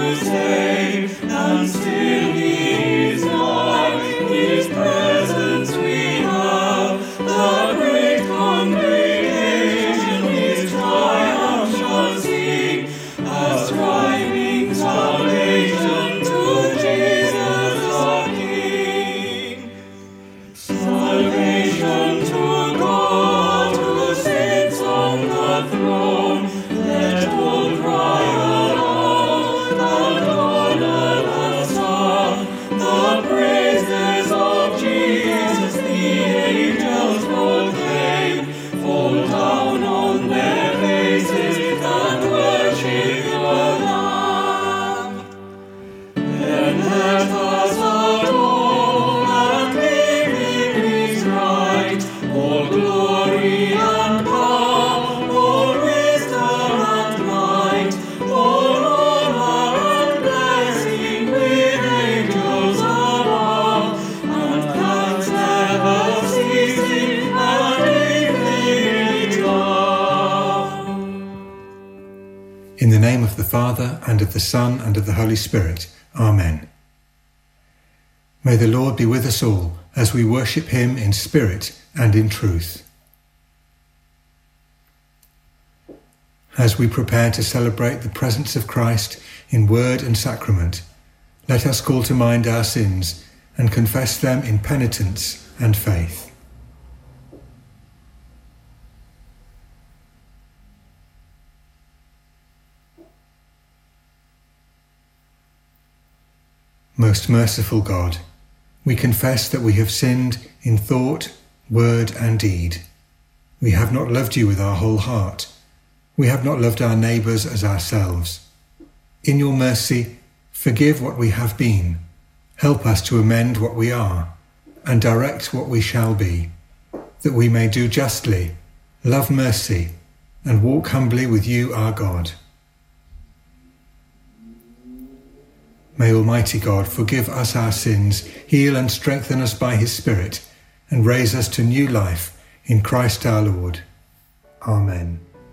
save, and still He is nigh. His presence we have, the great congregation His triumph shall sing, ascribing salvation to Jesus our King. Salvation to God who sits on the throne. Let all cry aloud, and honor the Son. The praises of Jesus the angels proclaim. Fall down on their faces and worship the Lamb. Then let us adore and give Him His right. All glory and power, all wisdom and might, all honor and blessing with angels above, and thanks never ceasing and infinity love. In the name of the Father, and of the Son, and of the Holy Spirit. Amen. May the Lord be with us all as we worship Him in spirit and in truth. As we prepare to celebrate the presence of Christ in word and sacrament, let us call to mind our sins and confess them in penitence and faith. Most merciful God, we confess that we have sinned in thought, word, and deed. We have not loved you with our whole heart. We have not loved our neighbours as ourselves. In your mercy, forgive what we have been. Help us to amend what we are, and direct what we shall be, that we may do justly, love mercy, and walk humbly with you, our God. May Almighty God forgive us our sins, heal and strengthen us by His Spirit, and raise us to new life in Christ our Lord. Amen.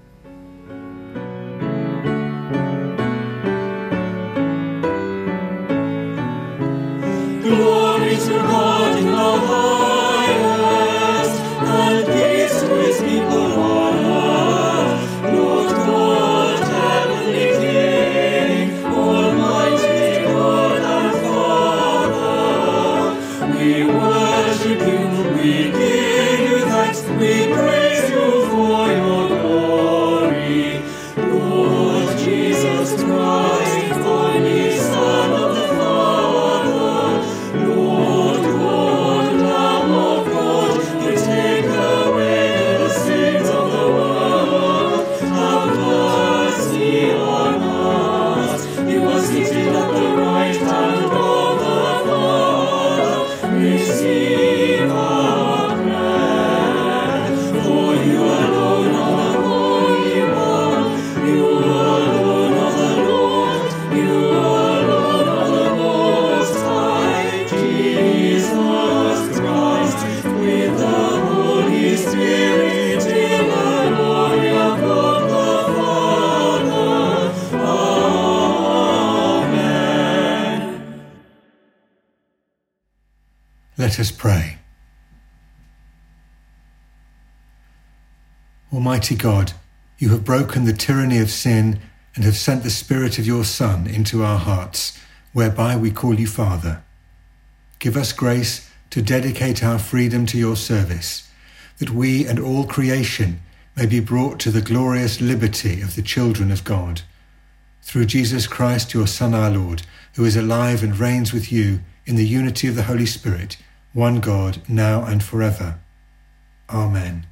Glory to God in the highest, and peace to His people on earth. Lord God, heavenly King, almighty God and Father, we worship you, we give you thanks, we praise you for your glory. Lord Jesus Christ, only Son of the Father, Lord God, Lamb of God, you take away the sins of the world. Have mercy on us. You are seated at the right hand of the Father. Receive our prayer. For you alone are the Holy One. You alone are the Lord. You alone are the Most High. Jesus Christ, with the Holy Spirit, in the glory of God the Father. Amen. Let us pray. Almighty God, you have broken the tyranny of sin and have sent the Spirit of your Son into our hearts, whereby we call you Father. Give us grace to dedicate our freedom to your service, that we and all creation may be brought to the glorious liberty of the children of God. Through Jesus Christ, your Son, our Lord, who is alive and reigns with you in the unity of the Holy Spirit, one God, now and forever. Amen.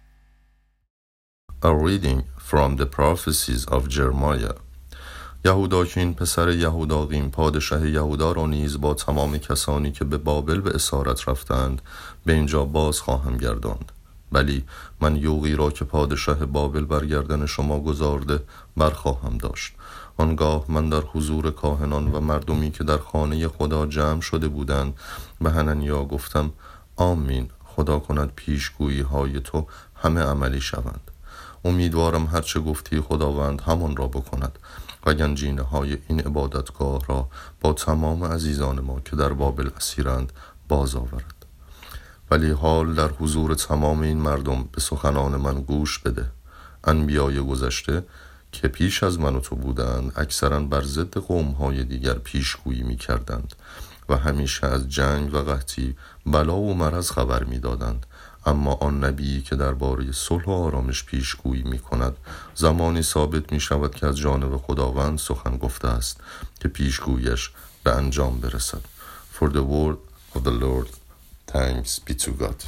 A reading from the prophecies of Jeremiah. یهوداکین پسر یهوداقیم پادشاه یهودا را نیز با تمام کسانی که به بابل به اسارت رفتند به اینجا باز خواهم گرداند. ولی من یوغی را که پادشاه بابل برگردن شما گذارده برخواهم داشت. آنگاه من در حضور کاهنان و مردمی که در خانه خدا جمع شده بودند به حننیا گفتم آمین، خدا کند پیشگویی های تو همه عملی شوند. امیدوارم هرچه گفتی خداوند همان را بکند و گنجینه های این عبادتگاه را با تمام عزیزان ما که در بابل اسیرند باز آورد. ولی حال در حضور تمام این مردم به سخنان من گوش بده. انبیای گذشته که پیش از من و تو بودند اکثرا بر ضد قوم‌های دیگر پیشگویی می‌کردند و همیشه از جنگ و قحطی، بلا و مرض خبر می‌دادند. اما آن نبی که درباره صلح و آرامش پیشگویی می‌کند زمانی ثابت می‌شود که از جانب خداوند سخن گفته است که پیشگویش به انجام برسد. For the word of the Lord, thanks be to God.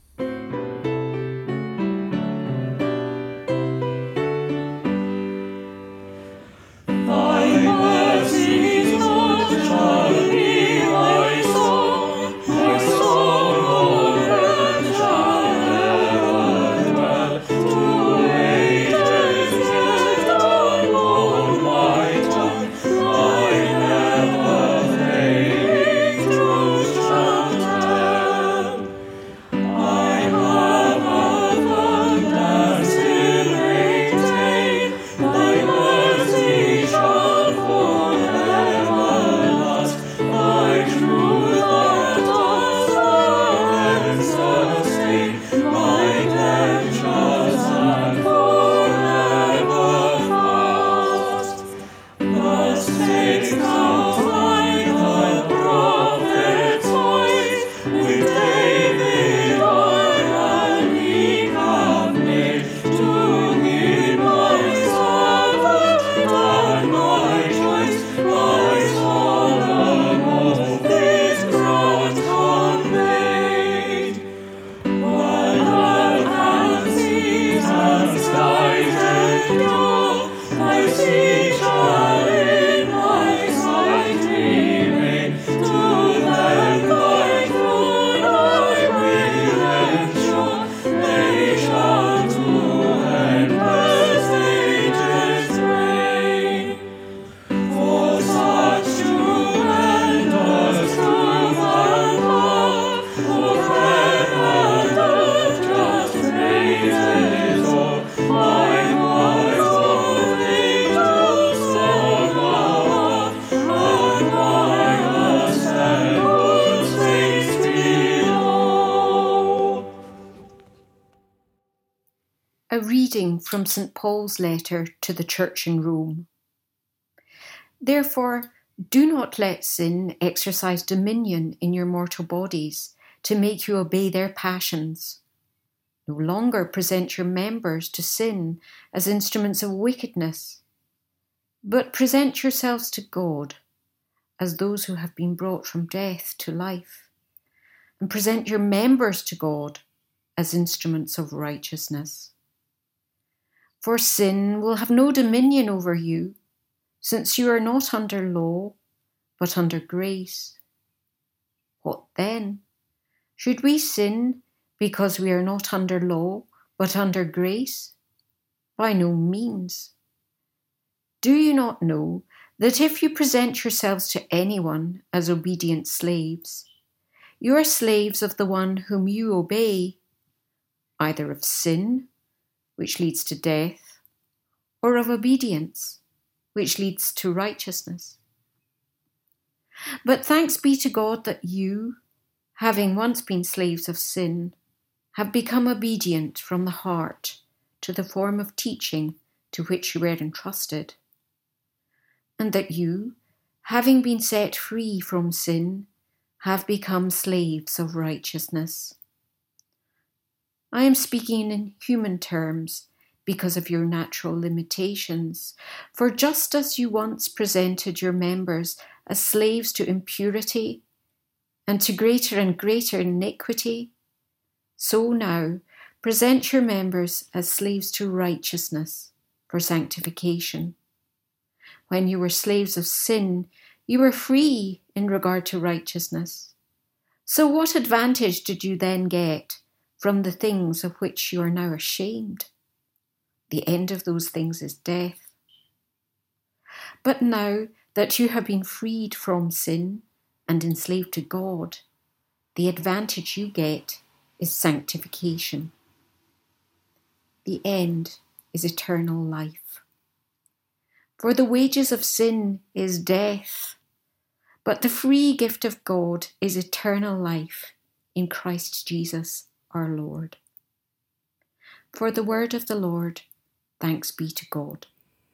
A reading from St. Paul's letter to the church in Rome. Therefore, do not let sin exercise dominion in your mortal bodies to make you obey their passions. No longer present your members to sin as instruments of wickedness, but present yourselves to God as those who have been brought from death to life, and present your members to God as instruments of righteousness. For sin will have no dominion over you, since you are not under law, but under grace. What then? Should we sin because we are not under law, but under grace? By no means. Do you not know that if you present yourselves to anyone as obedient slaves, you are slaves of the one whom you obey, either of sin, which leads to death, or of obedience, which leads to righteousness. But thanks be to God that you, having once been slaves of sin, have become obedient from the heart to the form of teaching to which you were entrusted, and that you, having been set free from sin, have become slaves of righteousness. I am speaking in human terms because of your natural limitations, for just as you once presented your members as slaves to impurity and to greater and greater iniquity, so now present your members as slaves to righteousness for sanctification. When you were slaves of sin, you were free in regard to righteousness. So what advantage did you then get from the things of which you are now ashamed? The end of those things is death. But now that you have been freed from sin and enslaved to God, the advantage you get is sanctification. The end is eternal life. For the wages of sin is death, but the free gift of God is eternal life in Christ Jesus our Lord. For the word of the Lord, thanks be to God.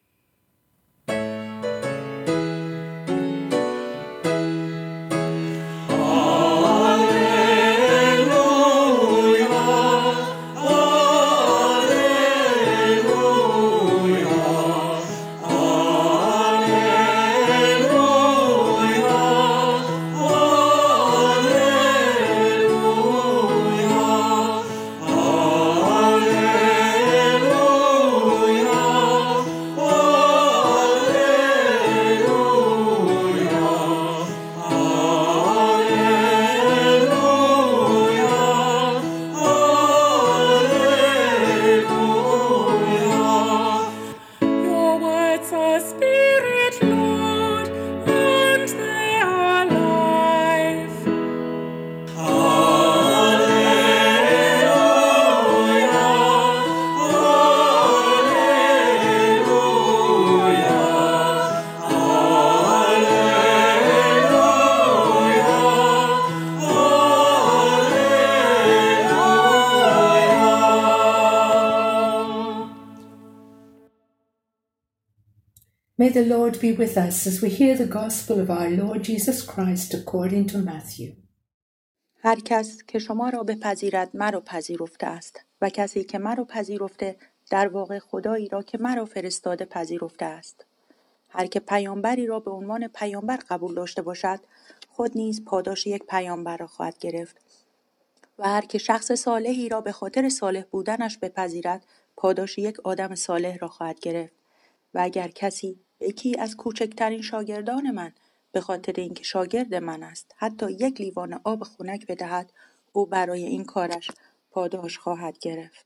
May the Lord be with us as we hear the gospel of our Lord Jesus Christ according to Matthew. هر کس که شما را بپذیرد مرا پذیرفته است و کسی که مرا پذیرفته در واقع خدایی را که مرا فرستاده پذیرفته است. هر که پیامبری را به عنوان پیامبر قبول داشته باشد خود نیز پاداش یک پیامبر را خواهد گرفت و هر که شخص صالحی را به خاطر صالح بودنش بپذیرد پاداش یک آدم صالح را خواهد گرفت و اگر کسی یکی از کوچکترین شاگردان من به خاطر اینکه شاگرد من است حتی یک لیوان آب خنک بدهد او برای این کارش پاداش خواهد گرفت.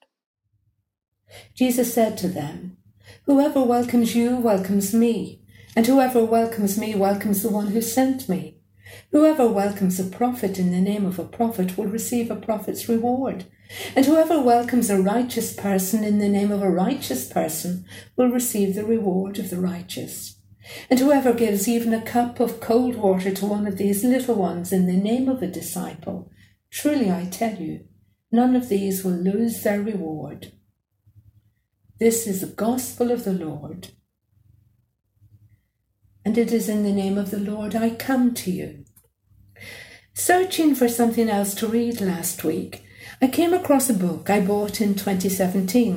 Jesus said to them, "Whoever welcomes you welcomes me, and whoever welcomes me welcomes the one who sent me. Whoever welcomes a prophet in the name of a prophet will receive a prophet's reward, and whoever welcomes a righteous person in the name of a righteous person will receive the reward of the righteous. And whoever gives even a cup of cold water to one of these little ones in the name of a disciple, truly I tell you, none of these will lose their reward." This is the gospel of the Lord. And it is in the name of the Lord I come to you. Searching for something else to read last week, I came across a book I bought in 2017.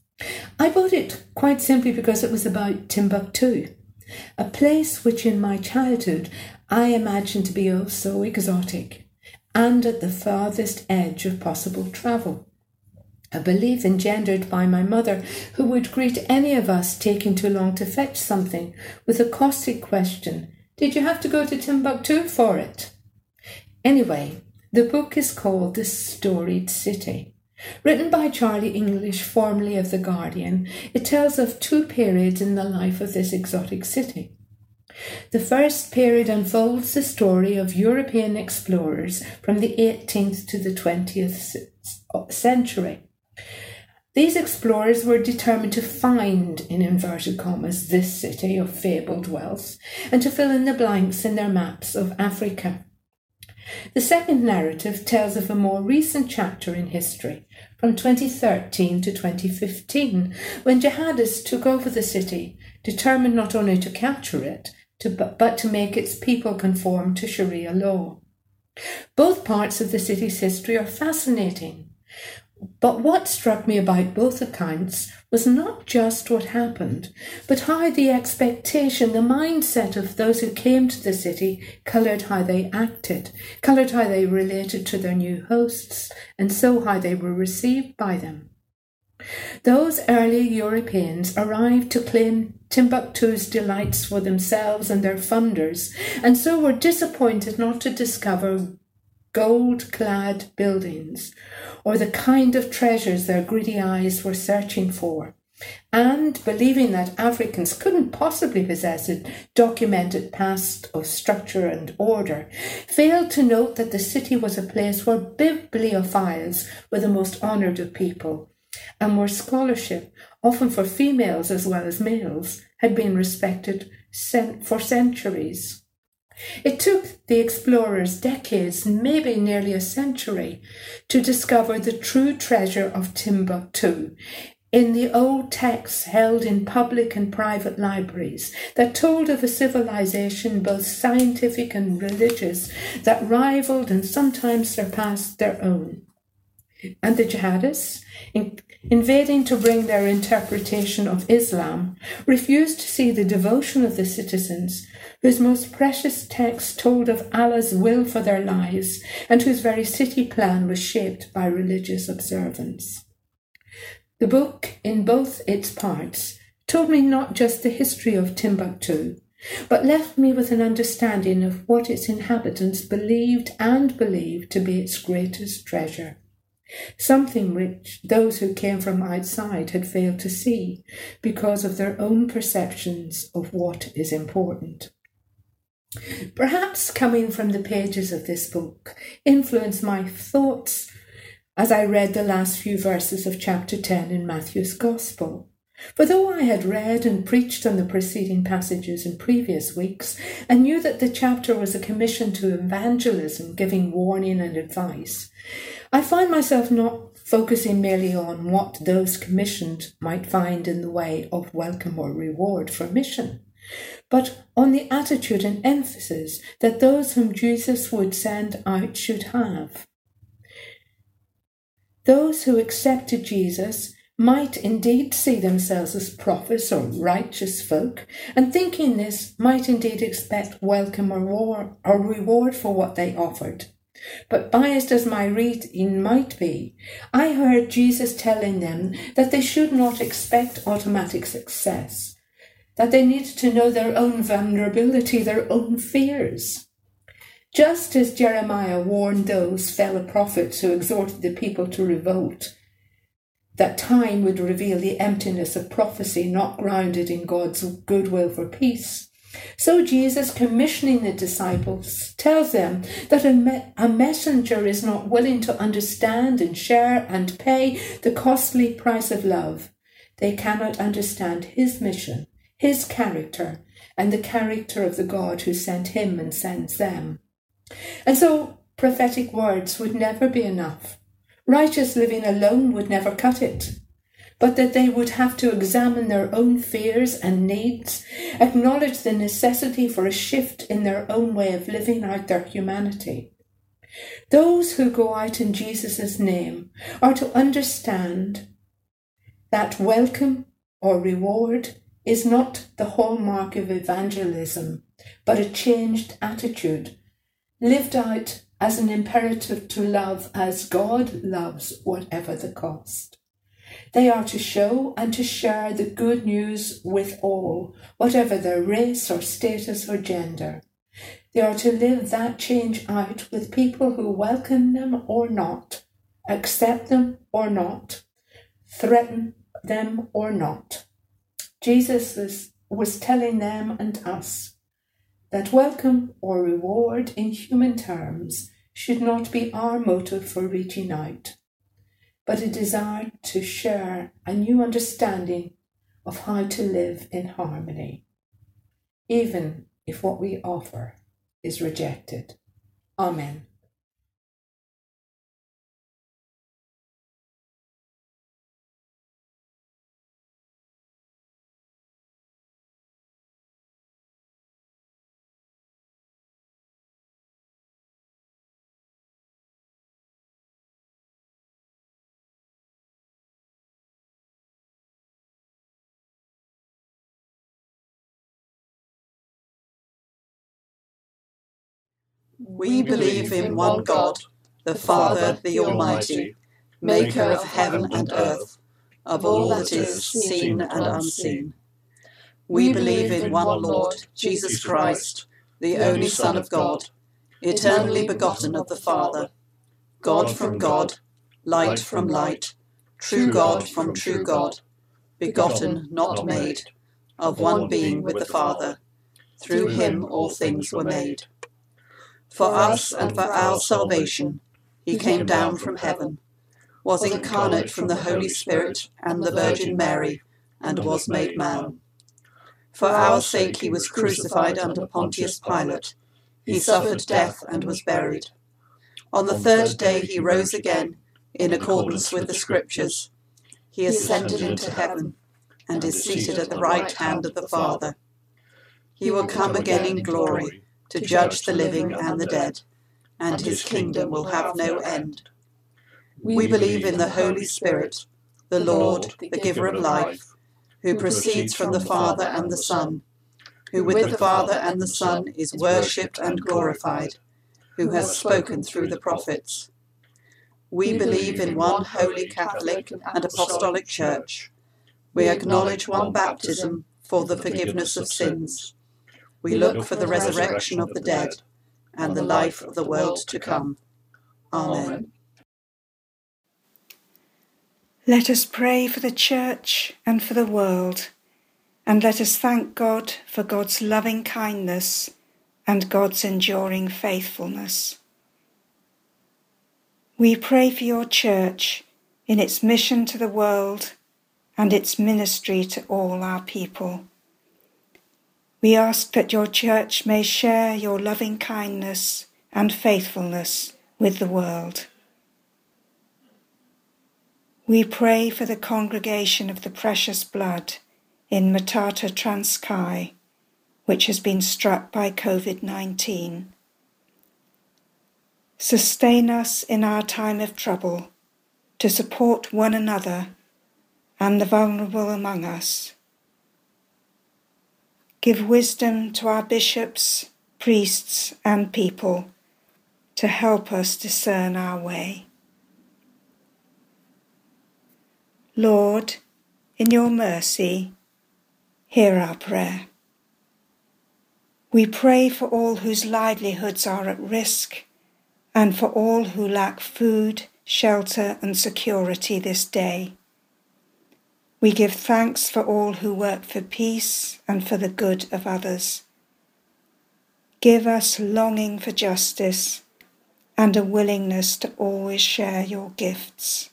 I bought it quite simply because it was about Timbuktu, a place which in my childhood I imagined to be oh so exotic and at the farthest edge of possible travel. A belief engendered by my mother, who would greet any of us taking too long to fetch something with a caustic question, "Did you have to go to Timbuktu for it?" Anyway, the book is called The Storied City. Written by Charlie English, formerly of The Guardian, it tells of two periods in the life of this exotic city. The first period unfolds the story of European explorers from the 18th to the 20th century. These explorers were determined to find, in inverted commas, this city of fabled wealth and to fill in the blanks in their maps of Africa. The second narrative tells of a more recent chapter in history, from 2013 to 2015, when jihadists took over the city, determined not only to capture it, but to make its people conform to Sharia law. Both parts of the city's history are fascinating. But what struck me about both accounts was not just what happened, but how the expectation, the mindset of those who came to the city coloured how they acted, coloured how they related to their new hosts, and so how they were received by them. Those early Europeans arrived to claim Timbuktu's delights for themselves and their funders, and so were disappointed not to discover gold-clad buildings, or the kind of treasures their greedy eyes were searching for, and, believing that Africans couldn't possibly possess a documented past of structure and order, failed to note that the city was a place where bibliophiles were the most honoured of people, and where scholarship, often for females as well as males, had been respected for centuries. It took the explorers decades, maybe nearly a century, to discover the true treasure of Timbuktu in the old texts held in public and private libraries that told of a civilization both scientific and religious that rivaled and sometimes surpassed their own. And the jihadists, invading to bring their interpretation of Islam, refused to see the devotion of the citizens, whose most precious texts told of Allah's will for their lives and whose very city plan was shaped by religious observance. The book, in both its parts, told me not just the history of Timbuktu, but left me with an understanding of what its inhabitants believed to be its greatest treasure, something which those who came from outside had failed to see because of their own perceptions of what is important. Perhaps coming from the pages of this book influenced my thoughts as I read the last few verses of chapter 10 in Matthew's Gospel. For though I had read and preached on the preceding passages in previous weeks, and knew that the chapter was a commission to evangelism, giving warning and advice, I find myself not focusing merely on what those commissioned might find in the way of welcome or reward for mission, but on the attitude and emphasis that those whom Jesus would send out should have. Those who accepted Jesus might indeed see themselves as prophets or righteous folk, and thinking this might indeed expect welcome or reward for what they offered. But biased as my reading might be, I heard Jesus telling them that they should not expect automatic success, that they needed to know their own vulnerability, their own fears. Just as Jeremiah warned those fellow prophets who exhorted the people to revolt, that time would reveal the emptiness of prophecy not grounded in God's goodwill for peace, so Jesus, commissioning the disciples, tells them that a messenger is not willing to understand and share and pay the costly price of love. They cannot understand his mission, his character, and the character of the God who sent him and sends them. And so prophetic words would never be enough. Righteous living alone would never cut it, but that they would have to examine their own fears and needs, acknowledge the necessity for a shift in their own way of living out their humanity. Those who go out in Jesus' name are to understand that welcome or reward is not the hallmark of evangelism, but a changed attitude, lived out as an imperative to love as God loves, whatever the cost. They are to show and to share the good news with all, whatever their race or status or gender. They are to live that change out with people who welcome them or not, accept them or not, threaten them or not. Jesus was telling them and us that welcome or reward in human terms should not be our motive for reaching out, but a desire to share a new understanding of how to live in harmony, even if what we offer is rejected. Amen. We believe in one God, the Father, the Almighty, maker of heaven and earth, of all that is seen and unseen. We believe in one Lord, Jesus Christ, the only Son of God, eternally begotten of the Father, God from God, light from light, true God from true God, begotten, not made, of one being with the Father. Through him all things were made. For us and for our salvation, he came down from heaven, was incarnate from the Holy Spirit and the Virgin Mary, and was made man. For our sake he was crucified under Pontius Pilate. He suffered death and was buried. On the third day he rose again, in accordance with the Scriptures. He ascended into heaven, and is seated at the right hand of the Father. He will come again in glory, to judge the living and the dead, and his kingdom will have no end. We believe in the Holy Spirit, the Lord, the giver of life, who proceeds from the Father and the Son, who with the Father and the Son is worshipped and glorified, who has spoken through the prophets. We believe in one holy Catholic and Apostolic Church. We acknowledge one baptism for the forgiveness of sins. We look for the resurrection of the dead and the life of the world to come. Amen. Let us pray for the Church and for the world, and let us thank God for God's loving kindness and God's enduring faithfulness. We pray for your Church in its mission to the world and its ministry to all our people. We ask that your Church may share your loving kindness and faithfulness with the world. We pray for the Congregation of the Precious Blood in Matata, Transkei, which has been struck by COVID-19. Sustain us in our time of trouble to support one another and the vulnerable among us. Give wisdom to our bishops, priests, and people to help us discern our way. Lord, in your mercy, hear our prayer. We pray for all whose livelihoods are at risk and for all who lack food, shelter, and security this day. We give thanks for all who work for peace and for the good of others. Give us longing for justice and a willingness to always share your gifts.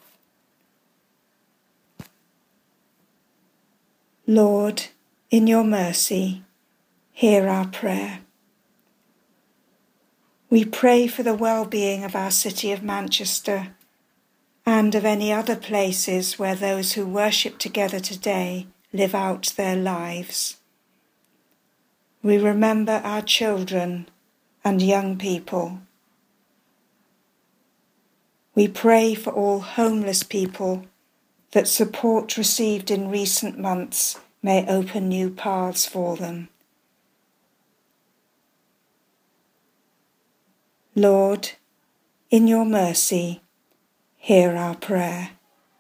Lord, in your mercy, hear our prayer. We pray for the well-being of our city of Manchester and of any other places where those who worship together today live out their lives. We remember our children and young people. We pray for all homeless people that support received in recent months may open new paths for them. Lord, in your mercy, hear our prayer.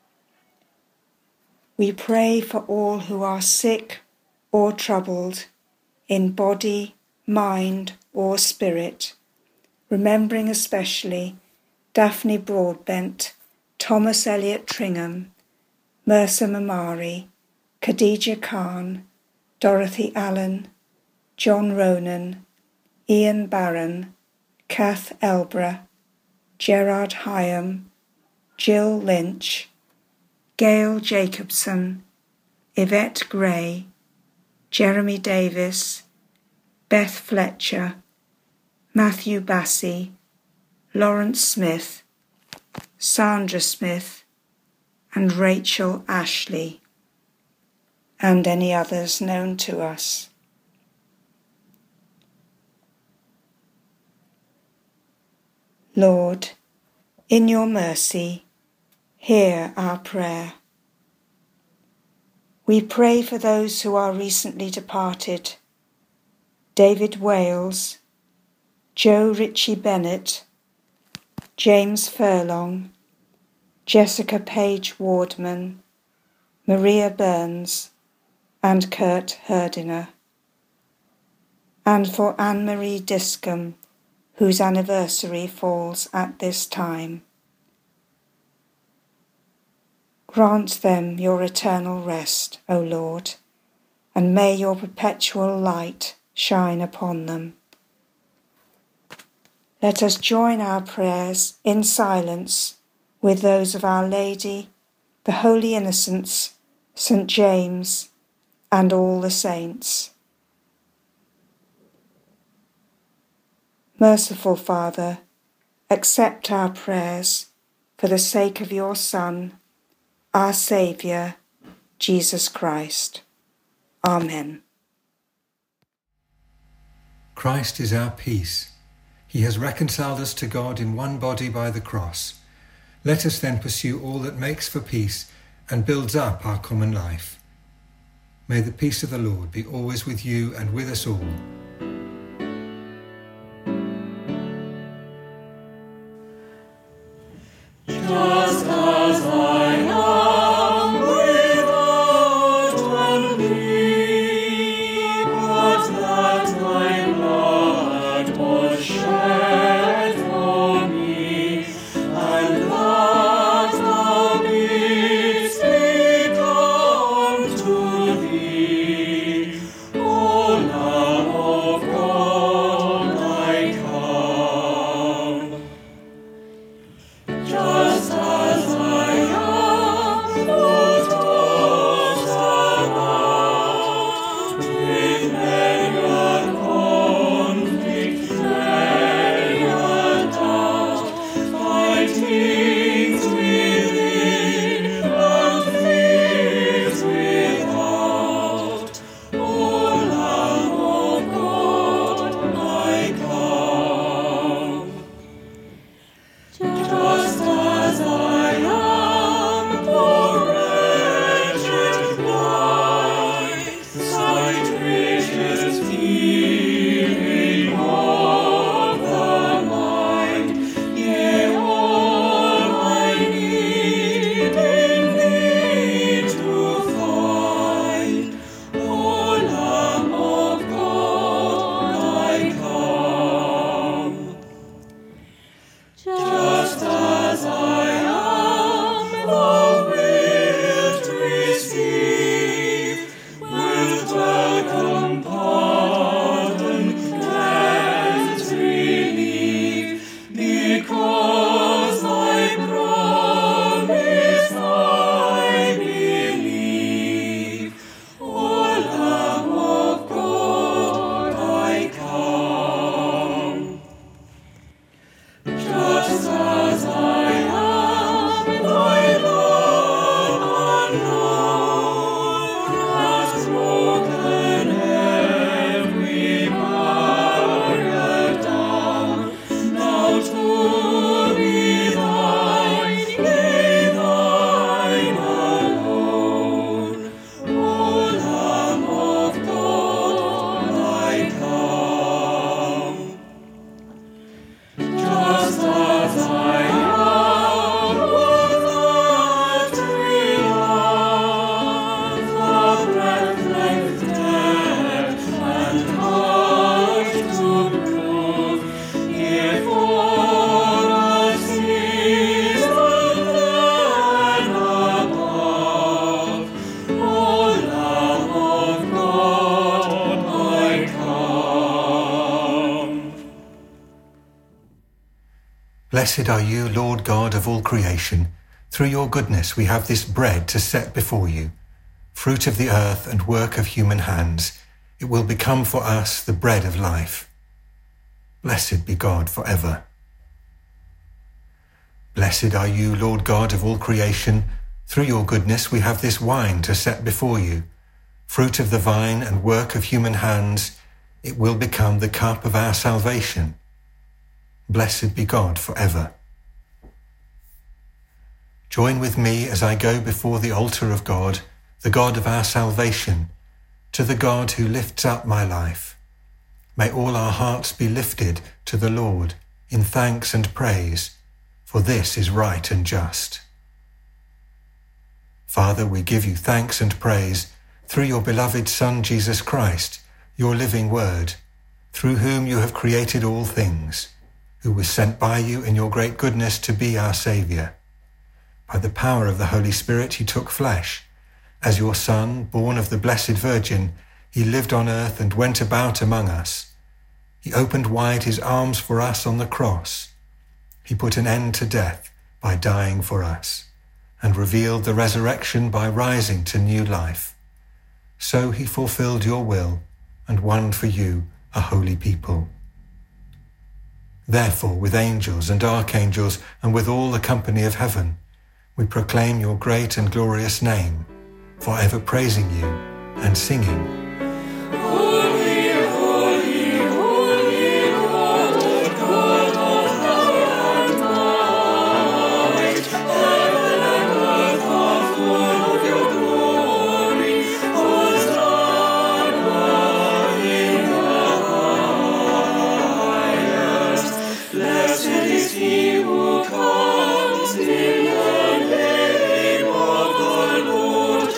We pray for all who are sick or troubled in body, mind, or spirit, remembering especially Daphne Broadbent, Thomas Elliot Tringham, Mercer Mamari, Khadija Khan, Dorothy Allen, John Ronan, Ian Barron, Kath Elbra, Gerard Hyam, Jill Lynch, Gail Jacobson, Yvette Gray, Jeremy Davis, Beth Fletcher, Matthew Bassey, Lawrence Smith, Sandra Smith, and Rachel Ashley, and any others known to us. Lord, in your mercy, hear our prayer. We pray for those who are recently departed: David Wales, Joe Ritchie Bennett, James Furlong, Jessica Page Wardman, Maria Burns, and Kurt Herdiner, and for Anne-Marie Discombe, whose anniversary falls at this time. Grant them your eternal rest, O Lord, and may your perpetual light shine upon them. Let us join our prayers in silence with those of Our Lady, the Holy Innocents, St. James, and all the saints. Merciful Father, accept our prayers for the sake of your Son, our Saviour, Jesus Christ. Amen. Christ is our peace. He has reconciled us to God in one body by the cross. Let us then pursue all that makes for peace and builds up our common life. May the peace of the Lord be always with you and with us all. Just as I am without one plea, but that thy blood was shed for me, and that thou didst become to thee, O Lamb of God, I come. Just as I am, not tossed about with many a conflict, many a doubt, fightings within and fears without, O Lamb of God, I come. Just as I am, poor wretched blind, sight riches fearing of the mind, yea, all I need in thee to find, O Lamb of God, I come. Just as I am, thou wilt receive, wilt welcome, pardon, cleanse, relieve, because thy promise I believe. O Lamb of God, I come. Just as I am, thy love unknown has broken every barrier down. Now to be thine, yea, thine alone, O Lamb of God, I come. Just as I am, without renown, the breath-length depth and height to prove, here for a season then above, O Lamb of God, I come. Blessed are you, Lord God of all creation. Through your goodness we have this bread to set before you, fruit of the earth and work of human hands. It will become for us the bread of life. Blessed be God forever. Blessed are you, Lord God of all creation. Through your goodness we have this wine to set before you, fruit of the vine and work of human hands. It will become the cup of our salvation. Blessed be God forever. Join with me as I go before the altar of God, the God of our salvation, to the God who lifts up my life. May all our hearts be lifted to the Lord in thanks and praise, for this is right and just. Father, we give you thanks and praise through your beloved Son, Jesus Christ, your living word, through whom you have created all things, who was sent by you in your great goodness to be our Saviour. By the power of the Holy Spirit he took flesh. As your Son, born of the Blessed Virgin, he lived on earth and went about among us. He opened wide his arms for us on the cross. He put an end to death, by dying for us, and revealed the resurrection by rising to new life. So he fulfilled your will and won for you a holy people. Therefore, with angels and archangels and with all the company of heaven, we proclaim your great and glorious name, forever praising you and singing, Holy, holy, holy Lord, God of power and might, heaven and earth are full of your glory. Hosanna in the highest. Blessed is he who comes in the name of the Lord.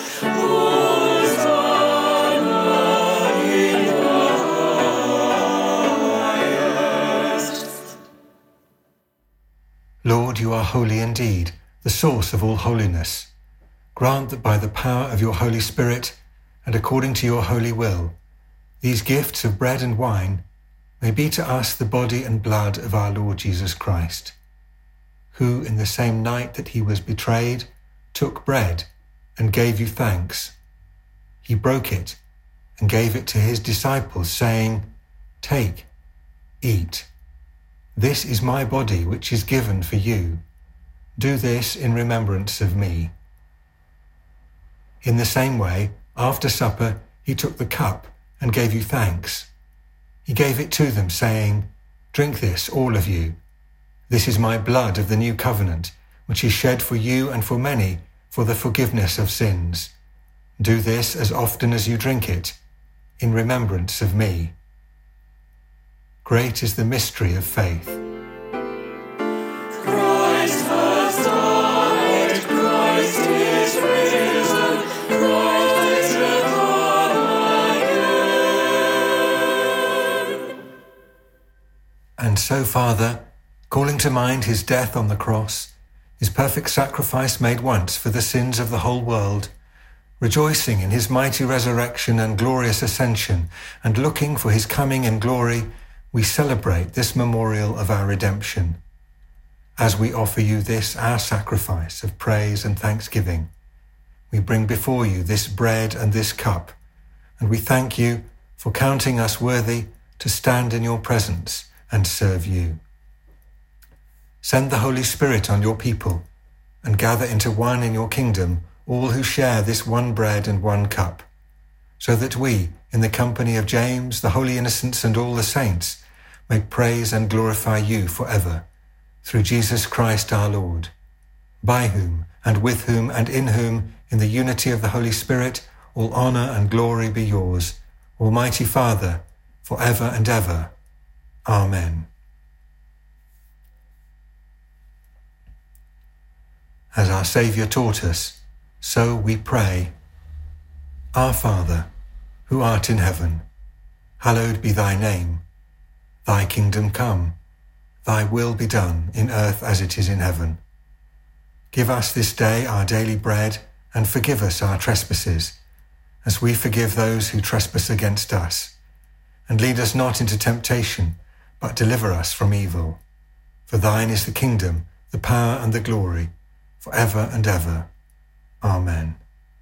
Lord, you are holy indeed, the source of all holiness. Grant that by the power of your Holy Spirit, and according to your holy will, these gifts of bread and wine may be to us the body and blood of our Lord Jesus Christ, who in the same night that he was betrayed, took bread and gave you thanks. He broke it and gave it to his disciples, saying, "Take, eat. This is my body, which is given for you. Do this in remembrance of me." In the same way, after supper, he took the cup and gave you thanks. He gave it to them, saying, "Drink this, all of you. This is my blood of the new covenant, which is shed for you and for many for the forgiveness of sins. Do this as often as you drink it, in remembrance of me." Great is the mystery of faith. Christ has died, Christ is risen, Christ will come again. And so, Father, calling to mind his death on the cross, his perfect sacrifice made once for the sins of the whole world, rejoicing in his mighty resurrection and glorious ascension, and looking for his coming in glory, we celebrate this memorial of our redemption. As we offer you this, our sacrifice of praise and thanksgiving, we bring before you this bread and this cup, and we thank you for counting us worthy to stand in your presence and serve you. Send the Holy Spirit on your people, and gather into one in your kingdom all who share this one bread and one cup, so that we, in the company of James, the holy innocents, and all the saints, may praise and glorify you forever, through Jesus Christ our Lord, by whom, and with whom, and in whom, in the unity of the Holy Spirit, all honour and glory be yours, Almighty Father, forever and ever. Amen. As our Saviour taught us, so we pray. Our Father, who art in heaven, hallowed be thy name. Thy kingdom come, thy will be done in earth as it is in heaven. Give us this day our daily bread, and forgive us our trespasses, as we forgive those who trespass against us. And lead us not into temptation, but deliver us from evil. For thine is the kingdom, the power, and the glory, forever and ever. Amen.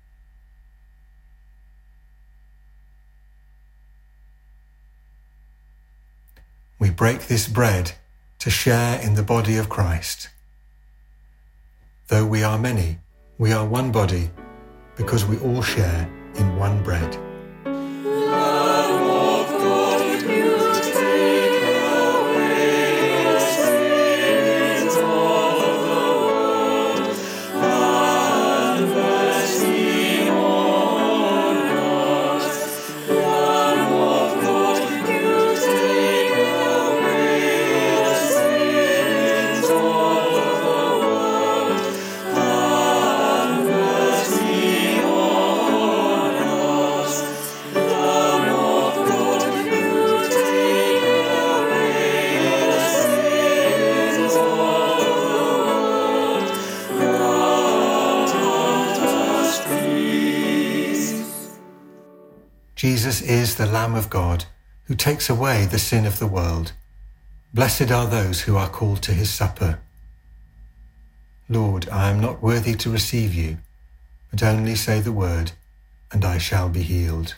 We break this bread to share in the body of Christ. Though we are many, we are one body, because we all share in one bread. Lamb of God, you take away the sins of the world. Have mercy on us. Lamb of God, you take away the sins of the world. Have mercy on us. Lamb of God, you take away the sins of the world. Grant us peace. Jesus is the Lamb of God, who takes away the sin of the world. Blessed are those who are called to his supper. Lord, I am not worthy to receive you, but only say the word, and I shall be healed.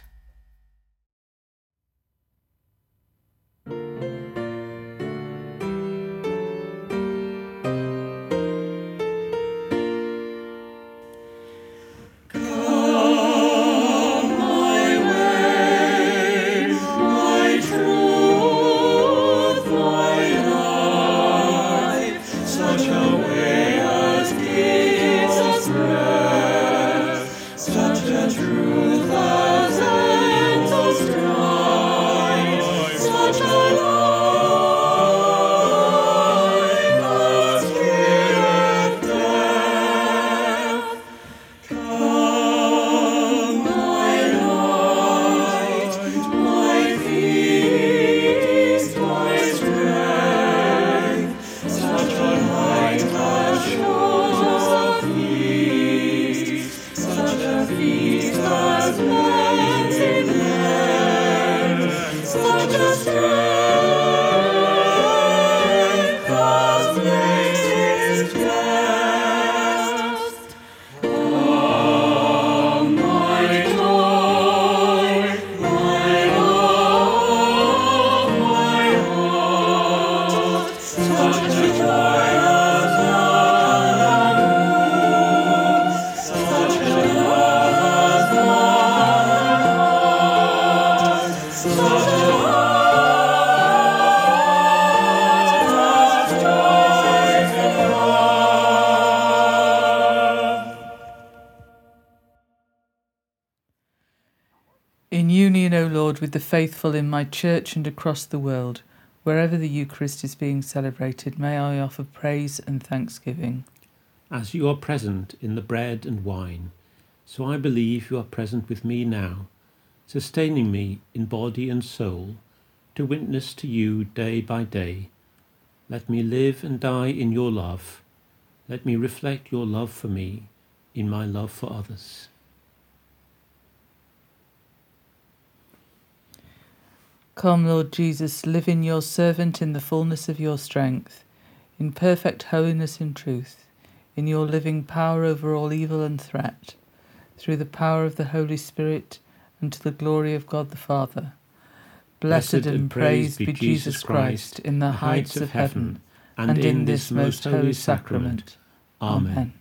In union, O Lord, with the faithful in my church and across the world, wherever the Eucharist is being celebrated, may I offer praise and thanksgiving. As you are present in the bread and wine, so I believe you are present with me now, sustaining me in body and soul, to witness to you day by day. Let me live and die in your love. Let me reflect your love for me in my love for others. Come, Lord Jesus, live in your servant in the fullness of your strength, in perfect holiness and truth, in your living power over all evil and threat, through the power of the Holy Spirit, and to the glory of God the Father. Blessed and praised be Jesus Christ in the heights of heaven, and in this most holy sacrament. Amen.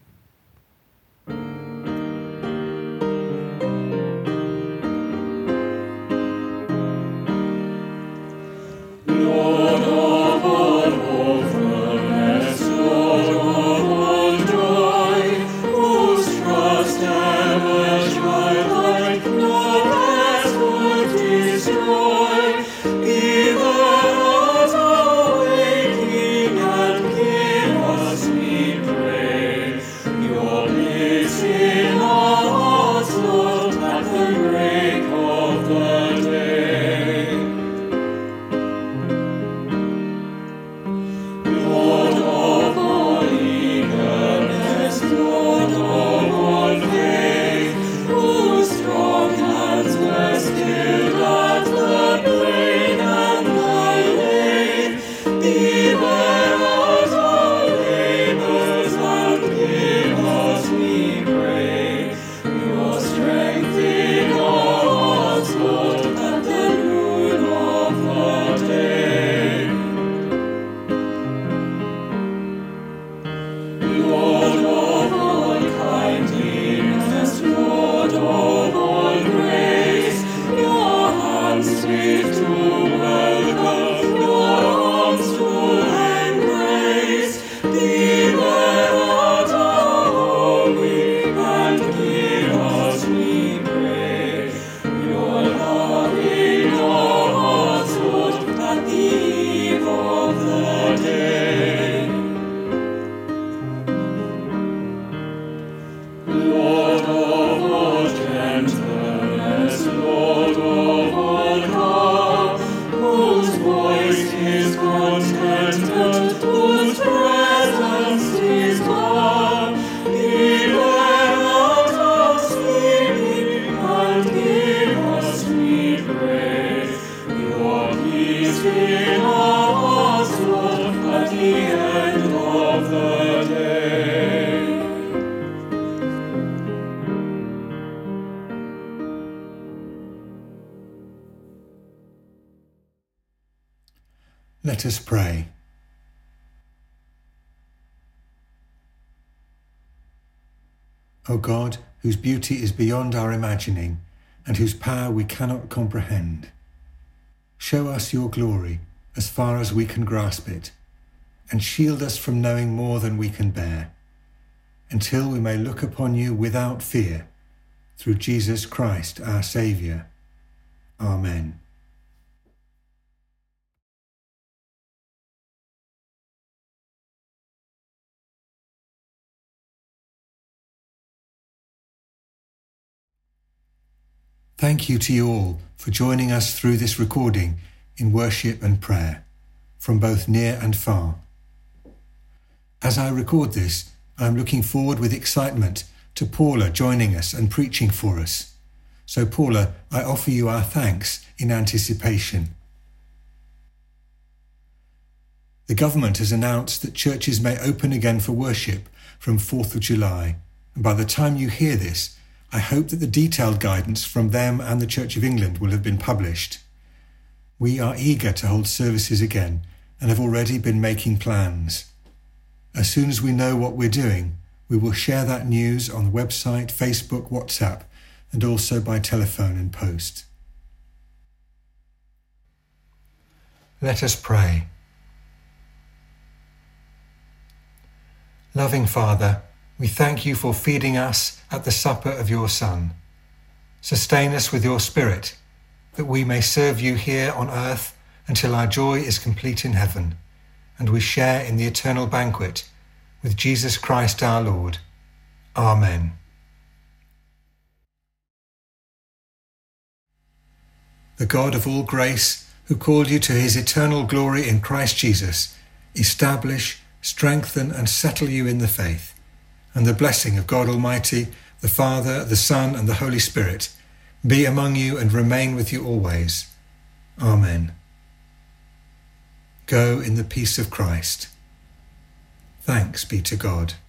Lord of all hopefulness, Lord of all joy, whose trust ever childlike no pest would destroy, be thou our waking and give us, we pray, your peace in our hearts, Lord, at the break of the day. Lord of all eagerness, Lord of all faith, whose strong hands were skilled at the plain and the lane, be there at our labours and give us, we pray, your strength in our hearts, Lord, at the noon of the day. Lord of all kindliness, Lord of all grace, your hands sweet to welcome, your arms to embrace, be there at our home, and give us, we pray, your love in our hearts, Lord, at the eve of the day. Lord of all gentleness, Lord of all calm, whose voice is contented, whose presence is calm, be there at our sleeping, and give us, we pray, your peace in our hearts, Lord, at the end of the day. Let us pray. O God, whose beauty is beyond our imagining, and whose power we cannot comprehend, show us your glory as far as we can grasp it, and shield us from knowing more than we can bear, until we may look upon you without fear, through Jesus Christ our Saviour. Amen. Thank you to you all for joining us through this recording in worship and prayer, from both near and far. As I record this, I am looking forward with excitement to Paula joining us and preaching for us. So Paula, I offer you our thanks in anticipation. The government has announced that churches may open again for worship from 4th of July, and by the time you hear this, I hope that the detailed guidance from them and the Church of England will have been published. We are eager to hold services again and have already been making plans. As soon as we know what we're doing, we will share that news on the website, Facebook, WhatsApp, and also by telephone and post. Let us pray. Loving Father, we thank you for feeding us at the supper of your Son. Sustain us with your Spirit, that we may serve you here on earth until our joy is complete in heaven, and we share in the eternal banquet with Jesus Christ our Lord. Amen. The God of all grace, who called you to his eternal glory in Christ Jesus, establish, strengthen, and settle you in the faith. And the blessing of God Almighty, the Father, the Son, and the Holy Spirit be among you and remain with you always. Amen. Go in the peace of Christ. Thanks be to God.